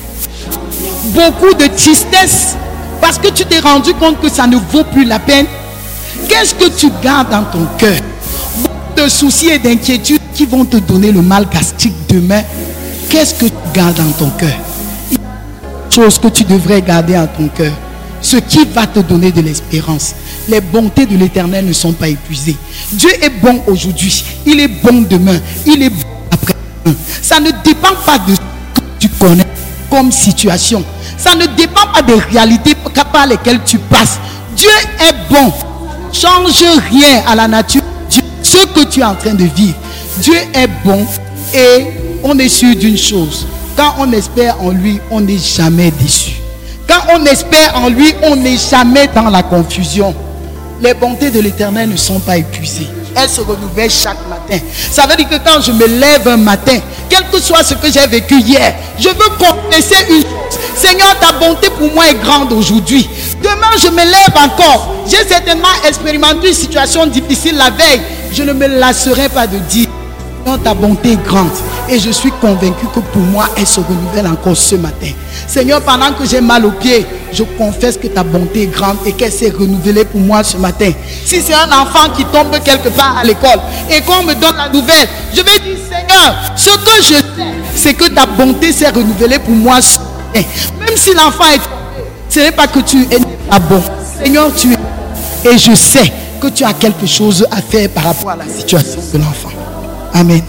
Beaucoup de tristesse parce que tu t'es rendu compte que ça ne vaut plus la peine. Qu'est-ce que tu gardes dans ton cœur? Beaucoup de soucis et d'inquiétudes qui vont te donner le mal gastrique demain. Qu'est-ce que tu gardes dans ton cœur? Il y a une chose que tu devrais garder dans ton cœur. Ce qui va te donner de l'espérance. Les bontés de l'Éternel ne sont pas épuisées. Dieu est bon aujourd'hui. Il est bon demain. Il est bon après-demain. Ça ne dépend pas de ce que tu connais comme situation. Ça ne dépend pas des réalités par lesquelles tu passes. Dieu est bon. Change rien à la nature. Dieu, ce que tu es en train de vivre. Dieu est bon et on est sûr d'une chose. Quand on espère en lui, on n'est jamais déçu. Quand on espère en lui, on n'est jamais dans la confusion. Les bontés de l'Éternel ne sont pas épuisées. Elles se renouvellent chaque matin. Ça veut dire que quand je me lève un matin, quel que soit ce que j'ai vécu hier, je veux confesser une chose. Seigneur, ta bonté pour moi est grande aujourd'hui. Demain, je me lève encore. J'ai certainement expérimenté une situation difficile la veille. Je ne me lasserai pas de dire, Seigneur, ta bonté est grande. Et je suis convaincu que pour moi, elle se renouvelle encore ce matin. Seigneur, pendant que j'ai mal aux pieds, je confesse que ta bonté est grande et qu'elle s'est renouvelée pour moi ce matin. Si c'est un enfant qui tombe quelque part à l'école et qu'on me donne la nouvelle, je vais dire, Seigneur, ce que je sais, c'est que ta bonté s'est renouvelée pour moi ce matin. Même si l'enfant est tombé, ce n'est pas que tu es pas bon. Seigneur, tu es bon. Et je sais que tu as quelque chose à faire par rapport à la situation de l'enfant. Amen.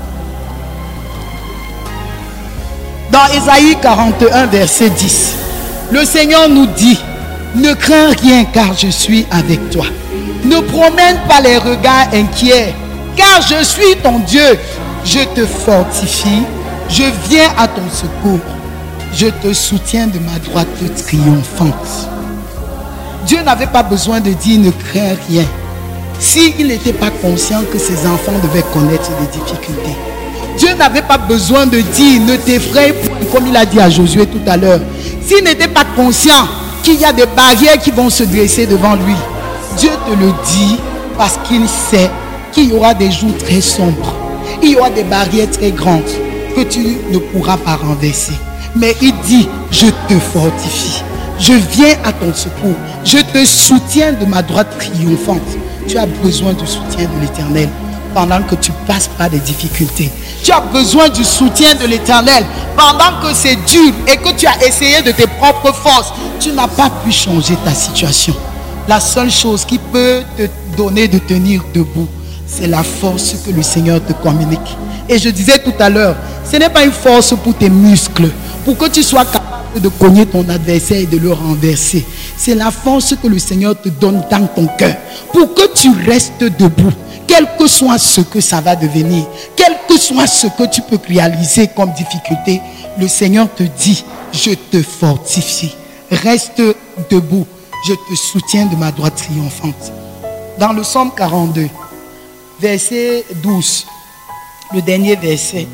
Dans Ésaïe 41, verset 10, le Seigneur nous dit, ne crains rien car je suis avec toi. Ne promène pas les regards inquiets, car je suis ton Dieu. Je te fortifie, je viens à ton secours. Je te soutiens de ma droite triomphante. Dieu n'avait pas besoin de dire ne crains rien, s'il n'était pas conscient que ses enfants devaient connaître des difficultés. Dieu n'avait pas besoin de dire ne t'effraie point, comme il a dit à Josué tout à l'heure. S'il n'était pas conscient qu'il y a des barrières qui vont se dresser devant lui, Dieu te le dit parce qu'il sait qu'il y aura des jours très sombres. Il y aura des barrières très grandes que tu ne pourras pas renverser. Mais il dit, je te fortifie. Je viens à ton secours. Je te soutiens de ma droite triomphante. Tu as besoin du soutien de l'Éternel pendant que tu passes par des difficultés. Tu as besoin du soutien de l'Éternel pendant que c'est dur et que tu as essayé de tes propres forces. Tu n'as pas pu changer ta situation. La seule chose qui peut te donner de tenir debout, c'est la force que le Seigneur te communique. Et je disais tout à l'heure, ce n'est pas une force pour tes muscles, pour que tu sois capable de cogner ton adversaire et de le renverser. C'est la force que le Seigneur te donne dans ton cœur, pour que tu restes debout. Quel que soit ce que ça va devenir, quel que soit ce que tu peux réaliser comme difficulté, le Seigneur te dit, je te fortifie. Reste debout, je te soutiens de ma droite triomphante. Dans le psaume 42, verset 12, le dernier verset,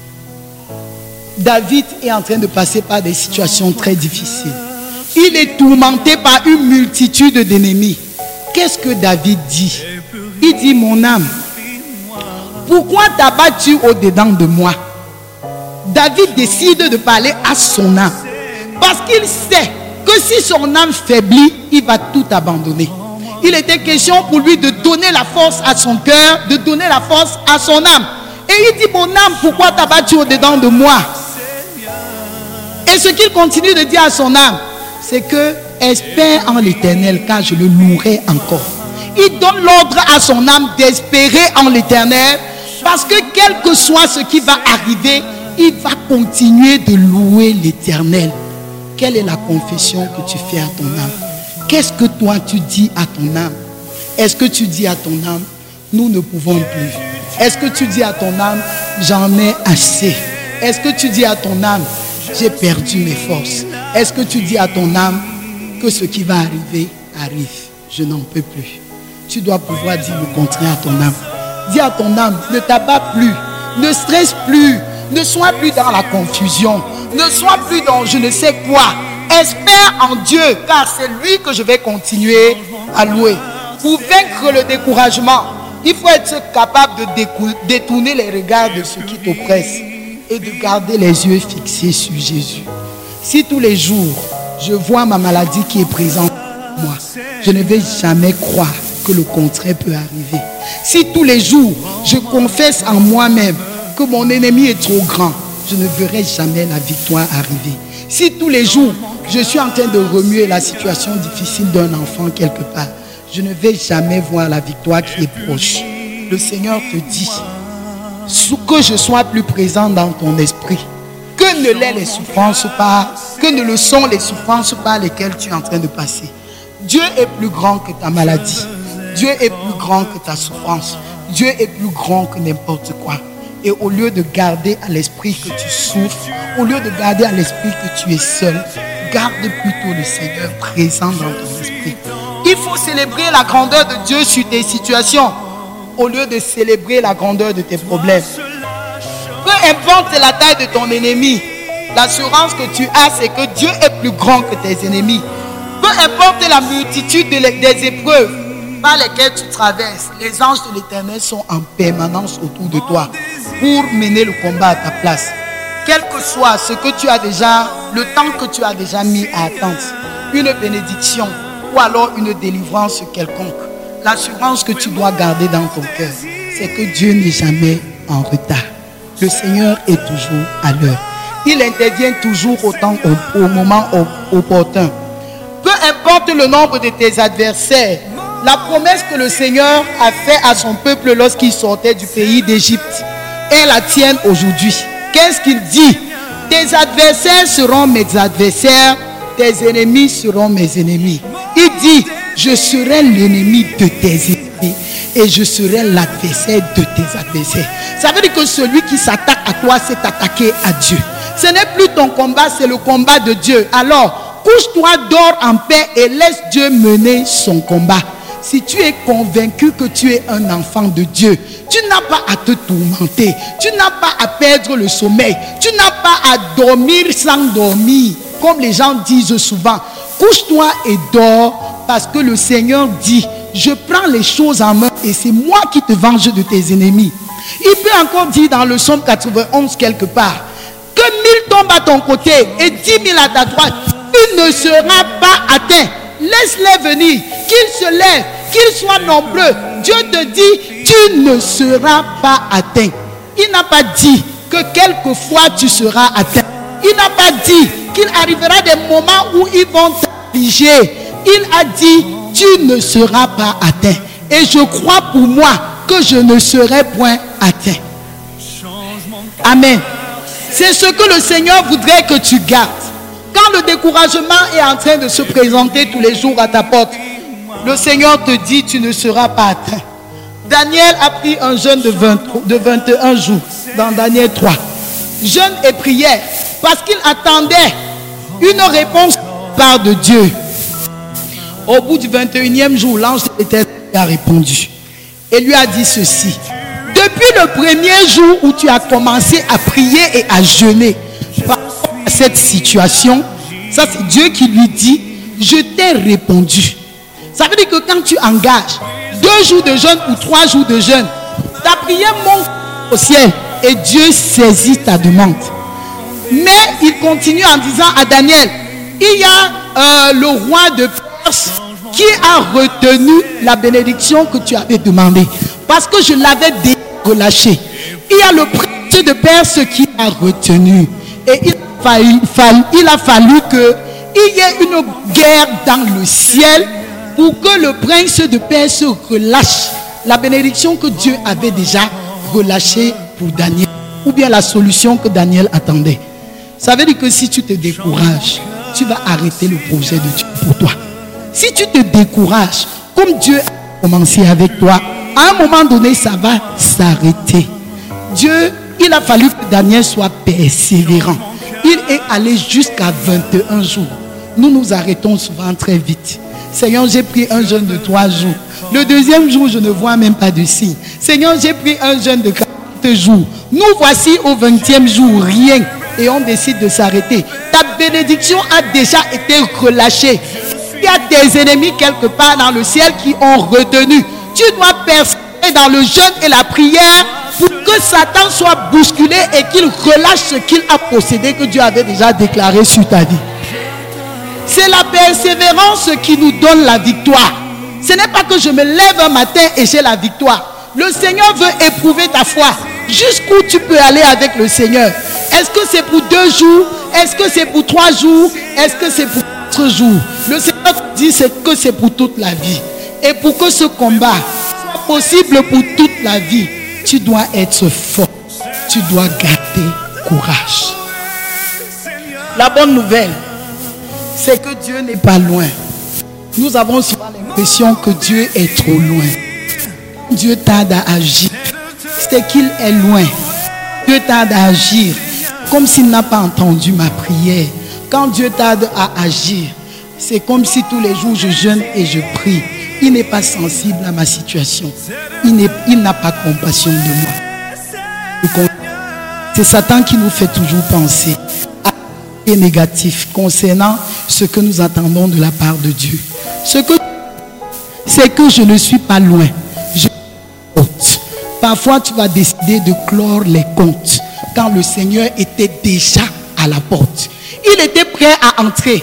David est en train de passer par des situations très difficiles. Il est tourmenté par une multitude d'ennemis. Qu'est-ce que David dit? Il dit, mon âme, pourquoi t'as-tu au-dedans de moi? David décide de parler à son âme. Parce qu'il sait que si son âme faiblit, il va tout abandonner. Il était question pour lui de donner la force à son cœur, de donner la force à son âme. Et il dit, mon âme, pourquoi t'as-tu au-dedans de moi? Et ce qu'il continue de dire à son âme, c'est que espère en l'Éternel, car je le louerai encore. Il donne l'ordre à son âme d'espérer en l'Éternel, parce que quel que soit ce qui va arriver, il va continuer de louer l'Éternel. Quelle est la confession que tu fais à ton âme? Qu'est-ce que toi tu dis à ton âme? Est-ce que tu dis à ton âme, nous ne pouvons plus? Est-ce que tu dis à ton âme, j'en ai assez? Est-ce que tu dis à ton âme, j'ai perdu mes forces? Est-ce que tu dis à ton âme que ce qui va arriver arrive, je n'en peux plus. Tu dois pouvoir dire le contraire à ton âme. Dis à ton âme, ne t'abats plus, ne stresse plus, ne sois plus dans la confusion, ne sois plus dans je ne sais quoi. Espère en Dieu, car c'est lui que je vais continuer à louer. Pour vaincre le découragement, il faut être capable de détourner les regards de ceux qui t'oppressent et de garder les yeux fixés sur Jésus. Si tous les jours, je vois ma maladie qui est présente en moi, je ne vais jamais croire que le contraire peut arriver. Si tous les jours, je confesse en moi-même que mon ennemi est trop grand, je ne verrai jamais la victoire arriver. Si tous les jours, je suis en train de remuer la situation difficile d'un enfant quelque part, je ne vais jamais voir la victoire qui est proche. Le Seigneur te dit que je sois plus présent dans ton esprit, que ne l'aient les souffrances pas, que ne le sont les souffrances par lesquelles tu es en train de passer. Dieu est plus grand que ta maladie. Dieu est plus grand que ta souffrance. Dieu est plus grand que n'importe quoi. Et au lieu de garder à l'esprit que tu souffres, au lieu de garder à l'esprit que tu es seul, garde plutôt le Seigneur présent dans ton esprit. Il faut célébrer la grandeur de Dieu sur tes situations, au lieu de célébrer la grandeur de tes problèmes. Peu importe la taille de ton ennemi, l'assurance que tu as, c'est que Dieu est plus grand que tes ennemis. Peu importe la multitude des épreuves par lesquelles tu traverses, les anges de l'Éternel sont en permanence autour de toi pour mener le combat à ta place. Quel que soit ce que tu as déjà, le temps que tu as déjà mis à attendre, une bénédiction ou alors une délivrance quelconque, l'assurance que tu dois garder dans ton cœur, c'est que Dieu n'est jamais en retard. Le Seigneur est toujours à l'heure. Il intervient toujours au moment opportun. Peu importe le nombre de tes adversaires, la promesse que le Seigneur a faite à son peuple lorsqu'il sortait du pays d'Égypte est la tienne aujourd'hui. Qu'est-ce qu'il dit? Tes adversaires seront mes adversaires, tes ennemis seront mes ennemis. Il dit, je serai l'ennemi de tes ennemis et je serai l'adversaire de tes adversaires. Ça veut dire que celui qui s'attaque à toi s'est attaqué à Dieu. Ce n'est plus ton combat, c'est le combat de Dieu. Alors, couche-toi, dors en paix et laisse Dieu mener son combat. Si tu es convaincu que tu es un enfant de Dieu, tu n'as pas à te tourmenter, tu n'as pas à perdre le sommeil, tu n'as pas à dormir sans dormir, comme les gens disent souvent. Couche-toi et dors, parce que le Seigneur dit, je prends les choses en main et c'est moi qui te venge de tes ennemis. Il peut encore dire dans le psaume 91 quelque part, que 1000 tombent à ton côté et 10 000 à ta droite, tu ne seras pas atteint. Laisse-les venir, qu'ils se lèvent, qu'ils soient nombreux. Dieu te dit, tu ne seras pas atteint. Il n'a pas dit que quelquefois tu seras atteint. Il n'a pas dit qu'il arrivera des moments où ils vont t'affliger. Il a dit, tu ne seras pas atteint. Et je crois pour moi que je ne serai point atteint. Amen. C'est ce que le Seigneur voudrait que tu gardes. Quand le découragement est en train de se présenter tous les jours à ta porte, le Seigneur te dit, tu ne seras pas atteint. Daniel a pris un jeûne de 21 jours dans Daniel 3. Jeûne et prière parce qu'il attendait une réponse par de Dieu. Au bout du 21e jour, l'ange de l'Éternel a répondu et lui a dit ceci. Depuis le premier jour où tu as commencé à prier et à jeûner par rapport à cette situation, ça c'est Dieu qui lui dit, je t'ai répondu. Ça veut dire que quand tu engages 2 jours de jeûne ou 3 jours de jeûne, ta prière monte au ciel et Dieu saisit ta demande. Mais il continue en disant à Daniel, il y a le roi de Perse qui a retenu la bénédiction que tu avais demandée. Parce que je l'avais déjà relâché. Il y a le prince de Perse qui a retenu. Et il a fallu qu'il y ait une guerre dans le ciel pour que le prince de Perse relâche la bénédiction que Dieu avait déjà relâchée pour Daniel. Ou bien la solution que Daniel attendait. Ça veut dire que si tu te décourages, tu vas arrêter le projet de Dieu pour toi. Si tu te décourages, comme Dieu a commencé avec toi, à un moment donné, ça va s'arrêter. Dieu, il a fallu que Daniel soit persévérant. Il est allé jusqu'à 21 jours. Nous nous arrêtons souvent très vite. Seigneur, j'ai pris un jeûne de 3 jours. Le deuxième jour, je ne vois même pas de signe. Seigneur, j'ai pris un jeûne de 40 jours. Nous voici au 20e jour, rien. Et on décide de s'arrêter. Ta bénédiction a déjà été relâchée. Il y a des ennemis quelque part dans le ciel qui ont retenu. Tu dois persévérer dans le jeûne et la prière pour que Satan soit bousculé et qu'il relâche ce qu'il a possédé que Dieu avait déjà déclaré sur ta vie. C'est la persévérance qui nous donne la victoire. Ce n'est pas que je me lève un matin et j'ai la victoire. Le Seigneur veut éprouver ta foi. Jusqu'où tu peux aller avec le Seigneur. Est-ce que c'est pour 2 jours? Est-ce que c'est pour 3 jours? Est-ce que c'est pour 4 jours? Le Seigneur dit que c'est pour toute la vie. Et pour que ce combat soit possible pour toute la vie, tu dois être fort. Tu dois garder courage. La bonne nouvelle, c'est que Dieu n'est pas loin. Nous avons souvent l'impression que Dieu est trop loin. Dieu tarde à agir. C'est qu'il est loin. Dieu tarde à agir. Comme s'il n'a pas entendu ma prière. Quand Dieu tarde à agir, c'est comme si tous les jours je jeûne et je prie. Il n'est pas sensible à ma situation. Il n'a pas compassion de moi. C'est Satan qui nous fait toujours penser à ce négatif concernant ce que nous attendons de la part de Dieu. C'est que je ne suis pas loin. Parfois, tu vas décider de clore les comptes quand le Seigneur était déjà à la porte. Il était prêt à entrer,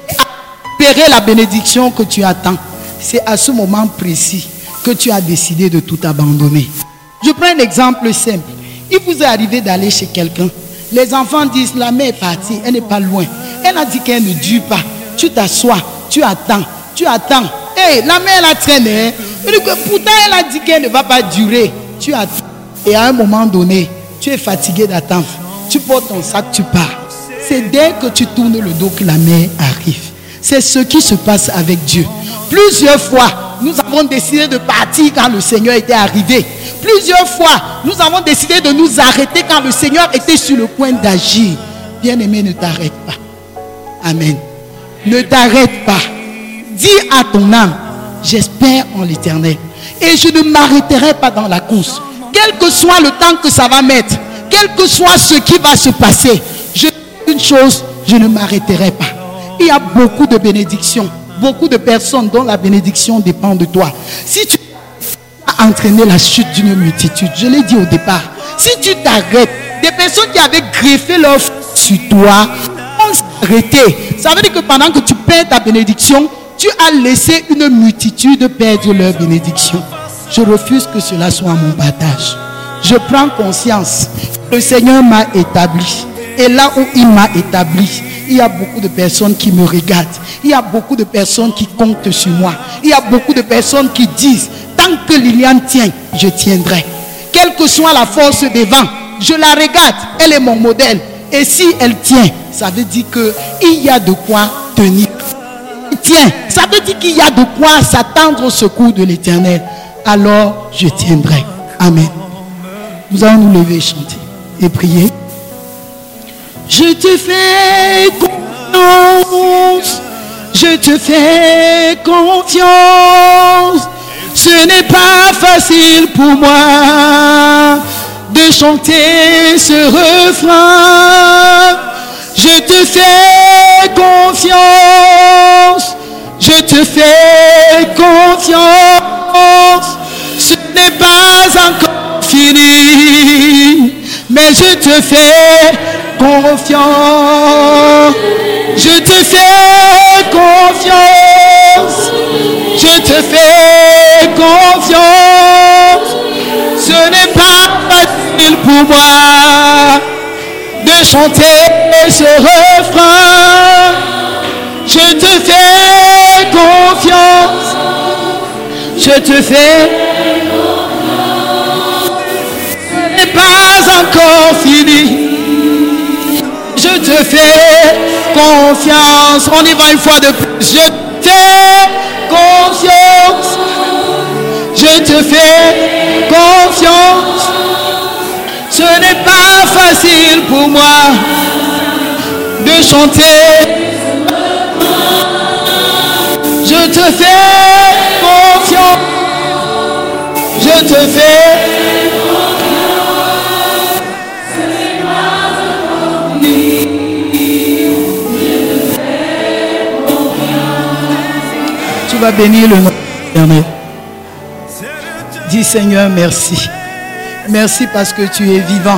à espérer la bénédiction que tu attends. C'est à ce moment précis que tu as décidé de tout abandonner. Je prends un exemple simple. Il vous est arrivé d'aller chez quelqu'un. Les enfants disent, la mère est partie, elle n'est pas loin. Elle a dit qu'elle ne dure pas. Tu t'assois, tu attends. Hey, la mère l'a traîné. Pourtant, elle a dit qu'elle ne va pas durer. Tu attends. Et à un moment donné, tu es fatigué d'attendre. Tu portes ton sac, tu pars. C'est dès que tu tournes le dos que la mère arrive. C'est ce qui se passe avec Dieu. Plusieurs fois, nous avons décidé de partir quand le Seigneur était arrivé. Plusieurs fois, nous avons décidé de nous arrêter quand le Seigneur était sur le point d'agir. Bien-aimé, ne t'arrête pas. Amen. Ne t'arrête pas. Dis à ton âme, j'espère en l'Éternel. Et je ne m'arrêterai pas dans la course. Quel que soit le temps que ça va mettre, quel que soit ce qui va se passer, une chose, je ne m'arrêterai pas. Il y a beaucoup de bénédictions, beaucoup de personnes dont la bénédiction dépend de toi. Si tu as entraîné la chute d'une multitude, je l'ai dit au départ, si tu t'arrêtes, des personnes qui avaient greffé leur foi sur toi vont s'arrêter. Ça veut dire que pendant que tu perds ta bénédiction, tu as laissé une multitude perdre leur bénédiction. Je refuse que cela soit mon partage. Je prends conscience que le Seigneur m'a établi. Et là où il m'a établi, il y a beaucoup de personnes qui me regardent. Il y a beaucoup de personnes qui comptent sur moi. Il y a beaucoup de personnes qui disent, tant que Liliane tient, je tiendrai. Quelle que soit la force des vents, je la regarde, elle est mon modèle. Et si elle tient, ça veut dire qu'il y a de quoi tenir. Tiens, ça veut dire qu'il y a de quoi s'attendre au secours de l'Éternel. Alors, je tiendrai. Amen. Nous allons nous lever et chanter et prier. Je te fais confiance. Je te fais confiance. Ce n'est pas facile pour moi de chanter ce refrain. Je te fais confiance. Je te fais confiance. Ce n'est pas encore fini, mais je te fais confiance. Je te fais confiance. Je te fais confiance. Ce n'est pas facile pour moi de chanter ce refrain. Je te fais confiance. Je te fais confiance. Ce n'est pas encore fini. Je te fais confiance. On y va une fois de plus. Je te fais confiance. Je te fais confiance. Ce n'est pas facile pour moi de chanter. Je te fais confiance. Je te fais Tu vas bénir le nom de l'Éternel. Dis Seigneur, merci. Merci parce que tu es vivant.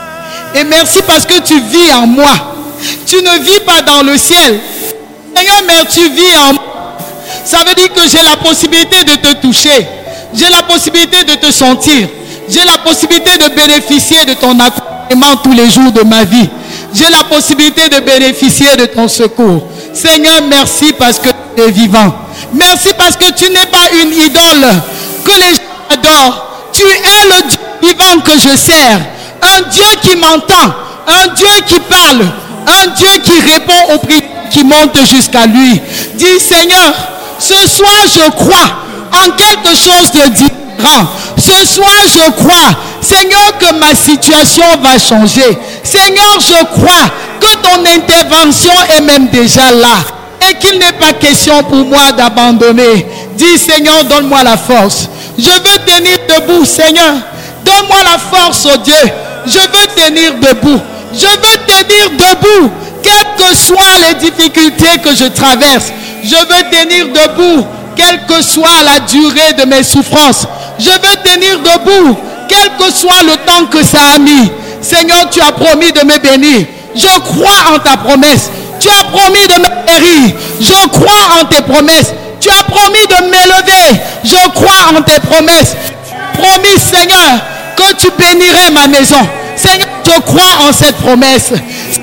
Et merci parce que tu vis en moi. Tu ne vis pas dans le ciel. Seigneur, mais tu vis en moi. Ça veut dire que j'ai la possibilité de te toucher. J'ai la possibilité de te sentir. J'ai la possibilité de bénéficier de ton accompagnement tous les jours de ma vie. J'ai la possibilité de bénéficier de ton secours. Seigneur, merci parce que tu es vivant. Merci parce que tu n'es pas une idole que les gens adorent. Tu es le Dieu vivant que je sers. Un Dieu qui m'entend. Un Dieu qui parle. Un Dieu qui répond aux prières qui montent jusqu'à lui. Dis Seigneur, ce soir je crois en quelque chose de différent. Ce soir je crois, Seigneur, que ma situation va changer. Seigneur, je crois que ton intervention est même déjà là. Et qu'il n'est pas question pour moi d'abandonner. Dis Seigneur, donne-moi la force. Je veux tenir debout, Seigneur. Donne-moi la force, oh Dieu. Je veux tenir debout. Je veux tenir debout. Quelles que soient les difficultés que je traverse. Je veux tenir debout. Quelle que soit la durée de mes souffrances. Je veux tenir debout. Quel que soit le temps que ça a mis. Seigneur, tu as promis de me bénir. Je crois en ta promesse. Tu as promis de me guérir. Je crois en tes promesses. Tu as promis de m'élever. Je crois en tes promesses. Promis, Seigneur, que tu bénirais ma maison. Seigneur, je crois en cette promesse.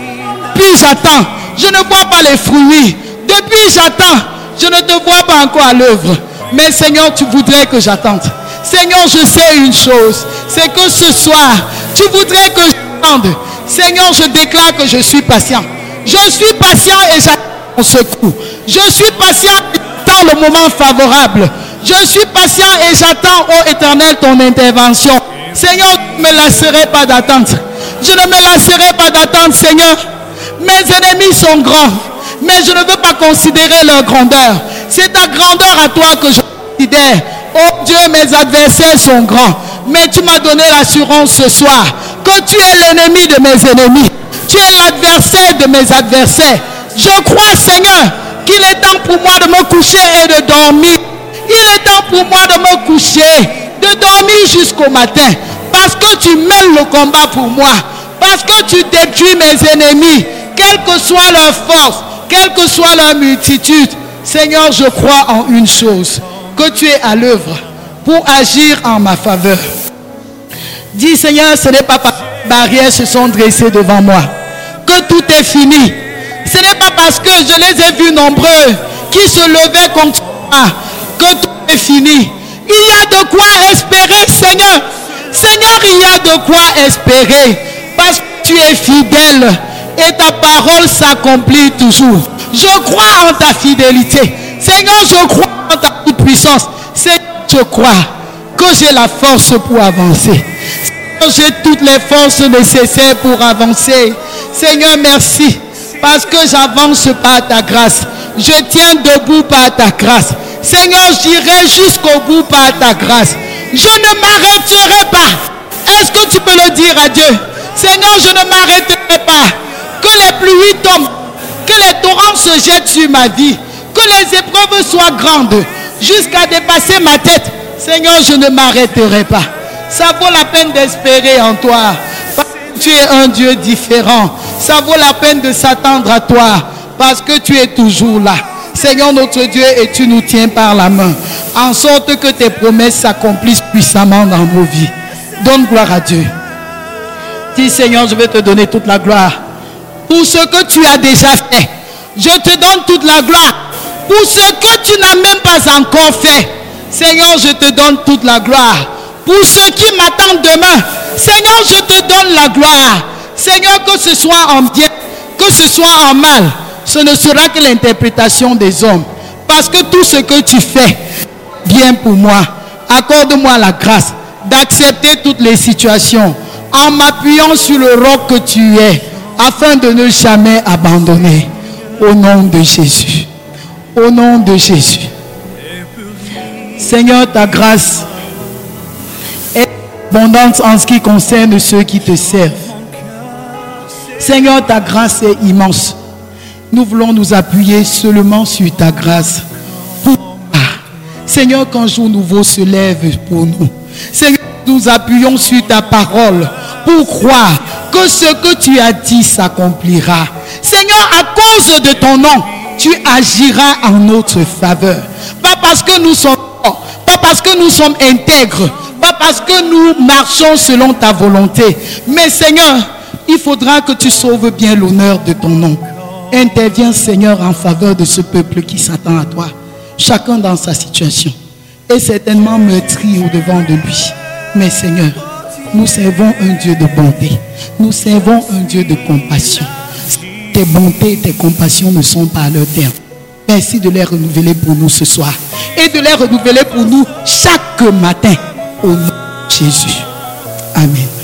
Depuis j'attends, je ne vois pas les fruits. Depuis j'attends, je ne te vois pas encore à l'œuvre. Mais Seigneur, tu voudrais que j'attende. Seigneur, je sais une chose. C'est que ce soir, tu voudrais que j'attende. Seigneur, je déclare que je suis patient. Je suis patient et j'attends ton secours. Je suis patient et j'attends le moment favorable. Je suis patient et j'attends, ô Éternel, ton intervention. Seigneur, je ne me lasserai pas d'attendre. Je ne me lasserai pas d'attendre, Seigneur. Mes ennemis sont grands, mais je ne veux pas considérer leur grandeur. C'est ta grandeur à toi que je considère. Oh Dieu, mes adversaires sont grands, mais tu m'as donné l'assurance ce soir que tu es l'ennemi de mes ennemis. Tu es l'adversaire de mes adversaires. Je crois, Seigneur, qu'il est temps pour moi de me coucher et de dormir. Il est temps pour moi de me coucher, de dormir jusqu'au matin. Parce que tu mènes le combat pour moi. Parce que tu détruis mes ennemis. Quelle que soit leur force, quelle que soit leur multitude. Seigneur, je crois en une chose. Que tu es à l'œuvre pour agir en ma faveur. Dis Seigneur, ce n'est pas parce que les barrières se sont dressées devant moi que tout est fini. Ce n'est pas parce que je les ai vus nombreux qui se levaient contre moi que tout est fini. Il y a de quoi espérer, Seigneur. Seigneur, il y a de quoi espérer. Parce que tu es fidèle et ta parole s'accomplit toujours. Je crois en ta fidélité. Seigneur, je crois en ta toute puissance. Seigneur, je crois que j'ai la force pour avancer. Seigneur, j'ai toutes les forces nécessaires pour avancer. Seigneur, merci. Parce que j'avance par ta grâce. Je tiens debout par ta grâce. Seigneur, j'irai jusqu'au bout par ta grâce. Je ne m'arrêterai pas. Est-ce que tu peux le dire à Dieu? Seigneur, je ne m'arrêterai pas. Que les pluies tombent. Que les torrents se jettent sur ma vie. Que les épreuves soient grandes. Jusqu'à dépasser ma tête. Seigneur, je ne m'arrêterai pas. Ça vaut la peine d'espérer en toi. Parce que tu es un Dieu différent. Ça vaut la peine de s'attendre à toi. Parce que tu es toujours là. Seigneur notre Dieu, et tu nous tiens par la main. En sorte que tes promesses s'accomplissent puissamment dans nos vies. Donne gloire à Dieu. Dis Seigneur, je vais te donner toute la gloire. Pour ce que tu as déjà fait. Je te donne toute la gloire. Pour ce que tu n'as même pas encore fait. Seigneur, je te donne toute la gloire. Pour ce qui m'attend demain. Seigneur, je te donne la gloire. Seigneur, que ce soit en bien, que ce soit en mal, ce ne sera que l'interprétation des hommes. Parce que tout ce que tu fais, bien pour moi. Accorde-moi la grâce d'accepter toutes les situations en m'appuyant sur le roc que tu es, afin de ne jamais abandonner. Au nom de Jésus. Au nom de Jésus. Seigneur, ta grâce est abondante en ce qui concerne ceux qui te servent. Seigneur, ta grâce est immense. Nous voulons nous appuyer seulement sur ta grâce. Seigneur, qu'un jour nouveau se lève pour nous. Seigneur, nous appuyons sur ta parole pour croire que ce que tu as dit s'accomplira. Seigneur, à cause de ton nom, tu agiras en notre faveur. Pas parce que nous sommes forts, pas parce que nous sommes intègres, pas parce que nous marchons selon ta volonté. Mais Seigneur, il faudra que tu sauves bien l'honneur de ton nom. Interviens, Seigneur, en faveur de ce peuple qui s'attend à toi. Chacun dans sa situation est certainement meurtri au-devant de lui. Mais Seigneur, nous servons un Dieu de bonté. Nous servons un Dieu de compassion. Tes bontés et tes compassions ne sont pas à leur terme. Merci de les renouveler pour nous ce soir. Et de les renouveler pour nous chaque matin. Au nom de Jésus. Amen.